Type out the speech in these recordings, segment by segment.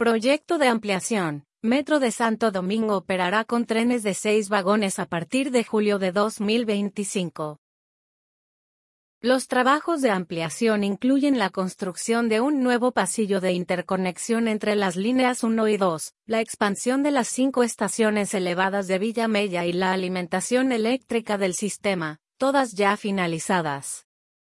Proyecto de ampliación. Metro de Santo Domingo operará con trenes de 6 vagones a partir de julio de 2025. Los trabajos de ampliación incluyen la construcción de un nuevo pasillo de interconexión entre las líneas 1 y 2, la expansión de las 5 estaciones elevadas de Villa Mella y la alimentación eléctrica del sistema, todas ya finalizadas.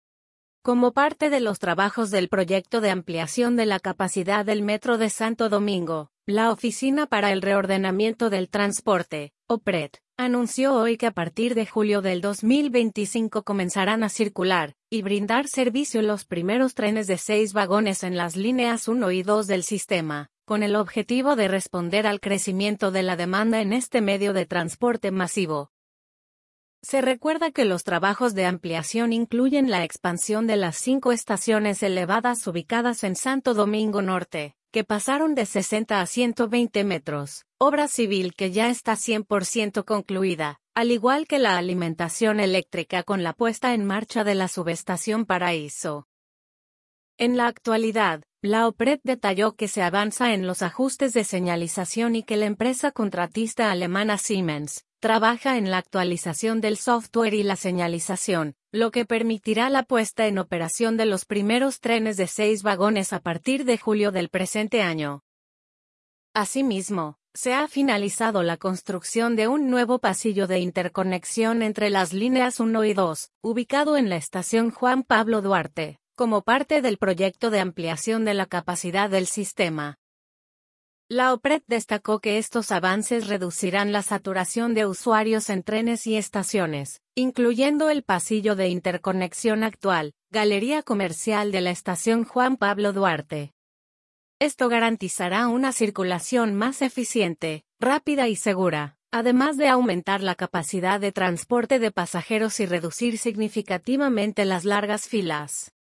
Como parte de los trabajos del proyecto de ampliación de la capacidad del Metro de Santo Domingo, la Oficina para el Reordenamiento del Transporte, OPRET, anunció hoy que a partir de julio del 2025 comenzarán a circular y brindar servicio los primeros trenes de 6 vagones en las líneas 1 y 2 del sistema, con el objetivo de responder al crecimiento de la demanda en este medio de transporte masivo. Se recuerda que los trabajos de ampliación incluyen la expansión de las 5 estaciones elevadas ubicadas en Santo Domingo Norte, que pasaron de 60 a 120 metros, obra civil que ya está 100% concluida, al igual que la alimentación eléctrica con la puesta en marcha de la subestación Paraíso. En la actualidad, la OPRET detalló que se avanza en los ajustes de señalización y que la empresa contratista alemana Siemens trabaja en la actualización del software y la señalización, lo que permitirá la puesta en operación de los primeros trenes de 6 vagones a partir de julio del presente año. Asimismo, se ha finalizado la construcción de un nuevo pasillo de interconexión entre las líneas 1 y 2, ubicado en la estación Juan Pablo Duarte, como parte del proyecto de ampliación de la capacidad del sistema. La OPRET destacó que estos avances reducirán la saturación de usuarios en trenes y estaciones, incluyendo el pasillo de interconexión actual, galería comercial de la estación Juan Pablo Duarte. Esto garantizará una circulación más eficiente, rápida y segura, además de aumentar la capacidad de transporte de pasajeros y reducir significativamente las largas filas.